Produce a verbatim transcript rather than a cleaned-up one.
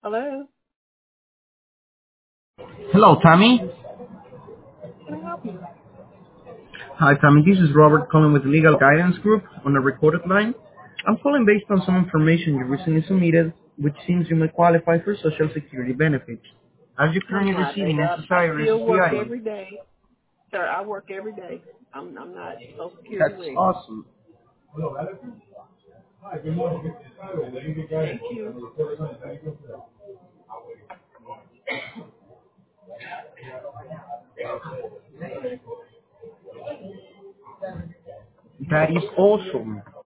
Hello? Hello, Tammy. Can I help you? Hi, Tammy. This is Robert calling with the Legal Guidance Group on a recorded line. I'm calling based on some information you recently submitted, which seems you may qualify for Social Security benefits. Are you I'm currently not, baby. receiving I, I necessary still work S S D I? every day. Sir, I work every day. I'm I'm not Social Security That's ready. awesome. Thank you. That is awesome.